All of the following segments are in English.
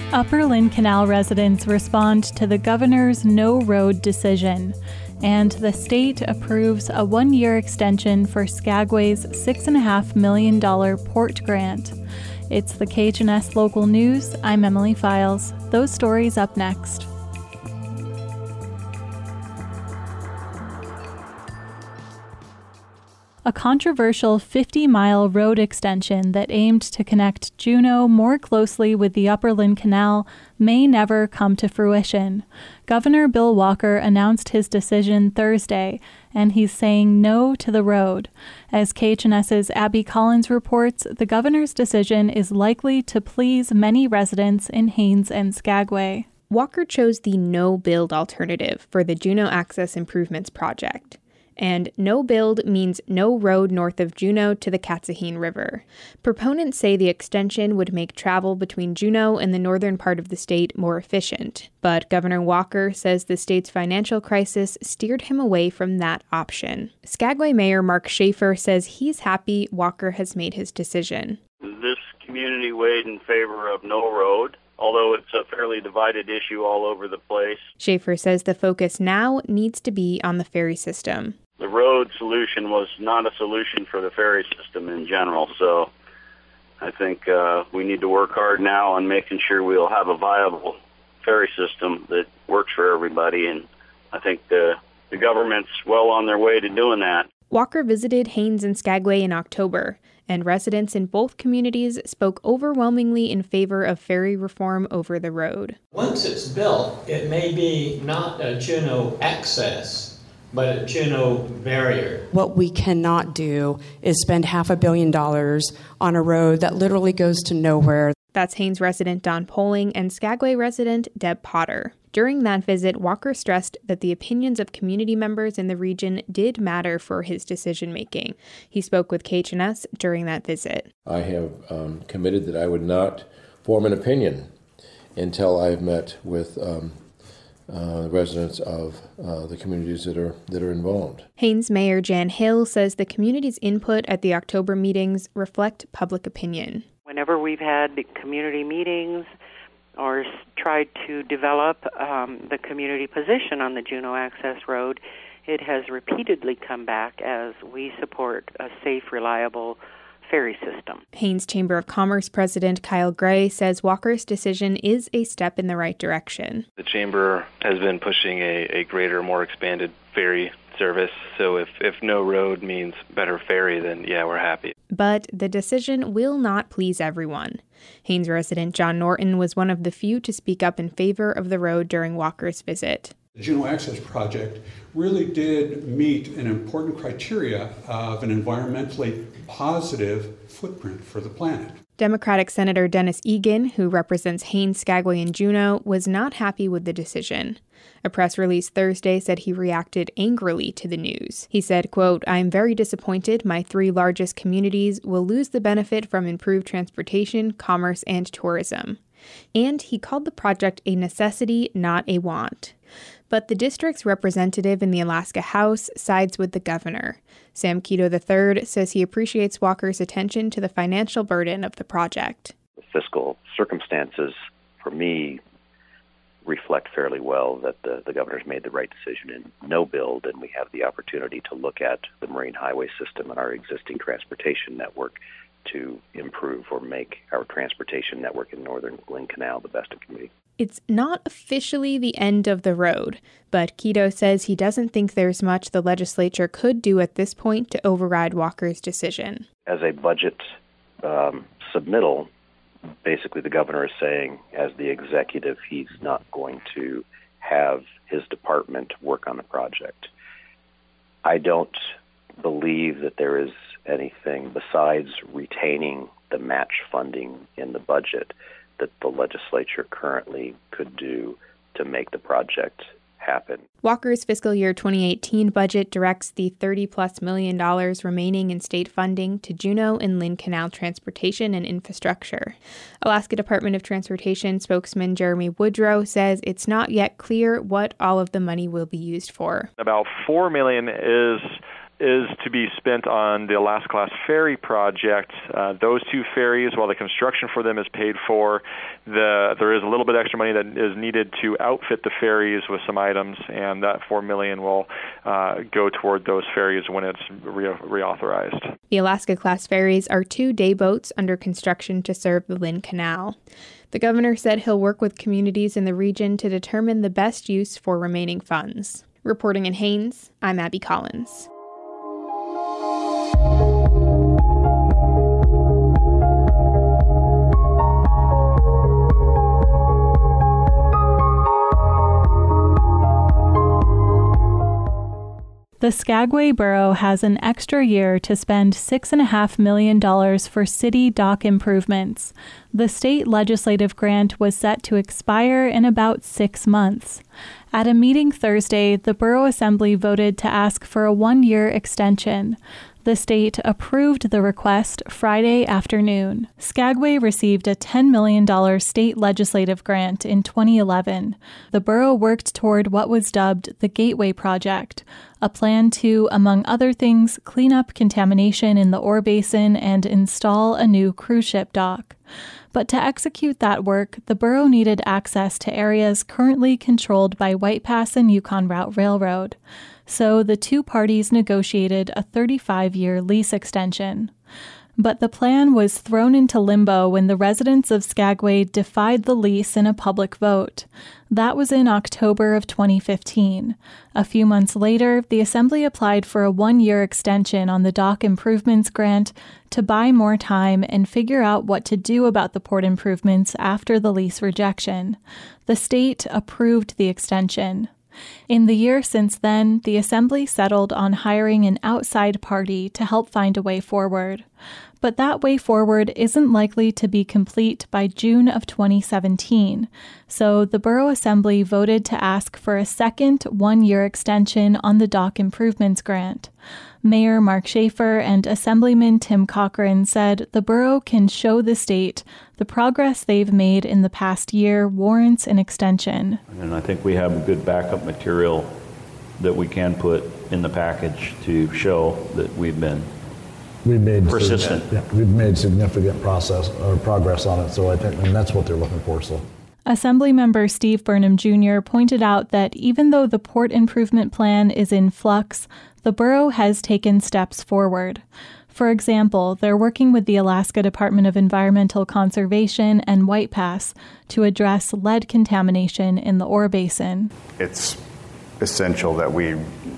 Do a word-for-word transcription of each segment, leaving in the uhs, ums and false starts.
Upper Lynn Canal residents respond to the governor's no road decision, and the state approves a one-year extension for Skagway's six point five million dollars port grant. It's the K H N S Local News. I'm Emily Files. Those stories up next. A controversial fifty-mile road extension that aimed to connect Juneau more closely with the Upper Lynn Canal may never come to fruition. Governor Bill Walker announced his decision Thursday, and he's saying no to the road. As KHNS's Abby Collins reports, the governor's decision is likely to please many residents in Haines and Skagway. Walker chose the no-build alternative for the Juneau Access Improvements Project. And no build means no road north of Juneau to the Katsahine River. Proponents say the extension would make travel between Juneau and the northern part of the state more efficient. But Governor Walker says the state's financial crisis steered him away from that option. Skagway Mayor Mark Schaefer says he's happy Walker has made his decision. This community weighed in favor of no road, although it's a fairly divided issue all over the place. Schaefer says the focus now needs to be on the ferry system. The road solution was not a solution for the ferry system in general, so I think uh, we need to work hard now on making sure we'll have a viable ferry system that works for everybody, and I think the, the government's well on their way to doing that. Walker visited Haines and Skagway in October, and residents in both communities spoke overwhelmingly in favor of ferry reform over the road. Once it's built, it may be not a Juneau access, but a Juneau barrier. What we cannot do is spend half a billion dollars on a road that literally goes to nowhere. That's Haines resident Don Poling and Skagway resident Deb Potter. During that visit, Walker stressed that the opinions of community members in the region did matter for his decision-making. He spoke with K H N S during that visit. I have um, committed that I would not form an opinion until I've met with um, uh, residents of uh, the communities that are that are involved. Haines Mayor Jan Hill says the community's input at the October meetings reflect public opinion. Whenever we've had community meetings or tried to develop um, the community position on the Juneau Access Road, it has repeatedly come back as we support a safe, reliable ferry system. Haines Chamber of Commerce President Kyle Gray says Walker's decision is a step in the right direction. The Chamber has been pushing a, a greater, more expanded ferry service, so if, if no road means better ferry, then yeah, we're happy. But the decision will not please everyone. Haines resident John Norton was one of the few to speak up in favor of the road during Walker's visit. The Juneau Access Project really did meet an important criteria of an environmentally positive footprint for the planet. Democratic Senator Dennis Egan, who represents Haines, Skagway, and Juneau, was not happy with the decision. A press release Thursday said he reacted angrily to the news. He said, quote, "I am very disappointed my three largest communities will lose the benefit from improved transportation, commerce, and tourism." And he called the project a necessity, not a want. But the district's representative in the Alaska House sides with the governor. Sam Keto the third says he appreciates Walker's attention to the financial burden of the project. The fiscal circumstances, for me, reflect fairly well that the, the governor's made the right decision in no build, and we have the opportunity to look at the marine highway system and our existing transportation network to improve or make our transportation network in Northern Lynn Canal the best in community. It's not officially the end of the road, but Keto says he doesn't think there's much the legislature could do at this point to override Walker's decision. As a budget um, submittal, basically the governor is saying, as the executive, he's not going to have his department work on the project. I don't believe that there is anything besides retaining the match funding in the budget that the legislature currently could do to make the project happen. Walker's fiscal year twenty eighteen budget directs the thirty plus million dollars remaining in state funding to Juneau and Lynn Canal transportation and infrastructure. Alaska Department of Transportation spokesman Jeremy Woodrow says it's not yet clear what all of the money will be used for. About four million dollars is is to be spent on the Alaska-class ferry project. Uh, those two ferries, while the construction for them is paid for, the, there is a little bit extra money that is needed to outfit the ferries with some items, and that four million dollars will uh, go toward those ferries when it's re- reauthorized. The Alaska-class ferries are two day boats under construction to serve the Lynn Canal. The governor said he'll work with communities in the region to determine the best use for remaining funds. Reporting in Haines, I'm Abby Collins. The Skagway Borough has an extra year to spend six point five million dollars for city dock improvements. The state legislative grant was set to expire in about six months. At a meeting Thursday, the Borough Assembly voted to ask for a one-year extension. The state approved the request Friday afternoon. Skagway received a ten million dollars state legislative grant in twenty eleven. The borough worked toward what was dubbed the Gateway Project, a plan to, among other things, clean up contamination in the ore basin and install a new cruise ship dock. But to execute that work, the borough needed access to areas currently controlled by White Pass and Yukon Route Railroad. So the two parties negotiated a thirty-five year lease extension. But the plan was thrown into limbo when the residents of Skagway defied the lease in a public vote. That was in October of twenty fifteen. A few months later, the Assembly applied for a one-year extension on the dock improvements grant to buy more time and figure out what to do about the port improvements after the lease rejection. The state approved the extension. In the year since then, the Assembly settled on hiring an outside party to help find a way forward. But that way forward isn't likely to be complete by June of twenty seventeen, so the Borough Assembly voted to ask for a second one-year extension on the dock improvements grant. Mayor Mark Schaefer and Assemblyman Tim Cochran said the borough can show the state the progress they've made in the past year warrants an extension. And I think we have good backup material that we can put in the package to show that we've been we've made persistent. Yeah, we've made significant process or progress on it, so I think, and that's what they're looking for. So. Assemblymember Steve Burnham Junior pointed out that even though the port improvement plan is in flux, the borough has taken steps forward. For example, they're working with the Alaska Department of Environmental Conservation and White Pass to address lead contamination in the ore basin. It's essential that we,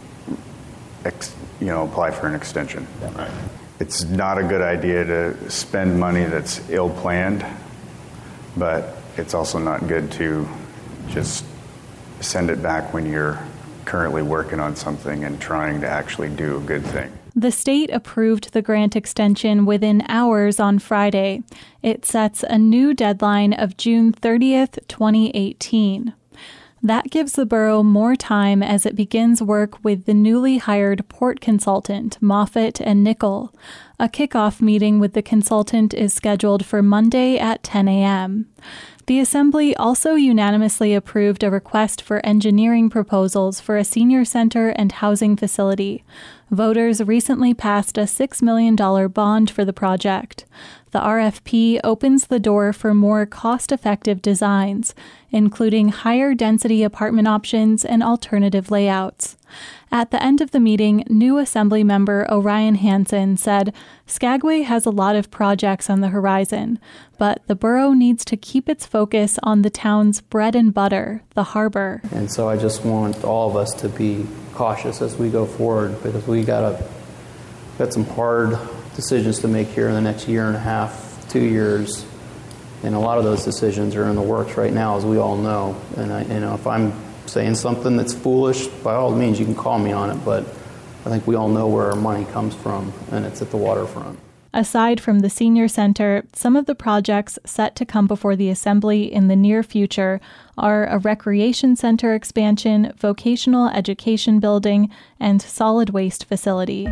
ex, you know, apply for an extension. Right. It's not a good idea to spend money that's ill-planned, but it's also not good to just send it back when you're currently working on something and trying to actually do a good thing. The state approved the grant extension within hours on Friday. It sets a new deadline of June thirtieth, twenty eighteen. That gives the borough more time as it begins work with the newly hired port consultant, Moffett and Nickel. A kickoff meeting with the consultant is scheduled for Monday at ten a.m. The Assembly also unanimously approved a request for engineering proposals for a senior center and housing facility. Voters recently passed a six million dollars bond for the project. The R F P opens the door for more cost-effective designs, including higher density apartment options and alternative layouts. At the end of the meeting, new Assembly member Orion Hansen said, Skagway has a lot of projects on the horizon, but the borough needs to keep its focus on the town's bread and butter, the harbor. And so I just want all of us to be cautious as we go forward, because we got a, got some hard decisions to make here in the next year and a half, two years. And a lot of those decisions are in the works right now, as we all know. And I, you know, if I'm saying something that's foolish, by all means, you can call me on it. But I think we all know where our money comes from, and it's at the waterfront. Aside from the senior center, some of the projects set to come before the Assembly in the near future are a recreation center expansion, vocational education building, and solid waste facility.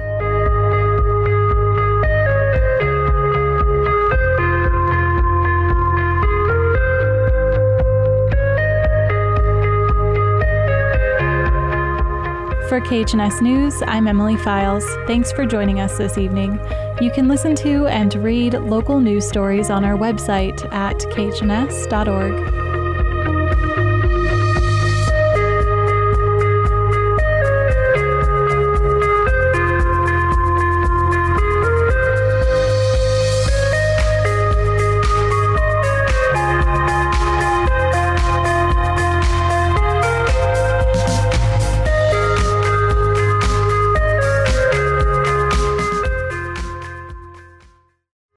For K H N S News, I'm Emily Files. Thanks for joining us this evening. You can listen to and read local news stories on our website at k h n s dot org.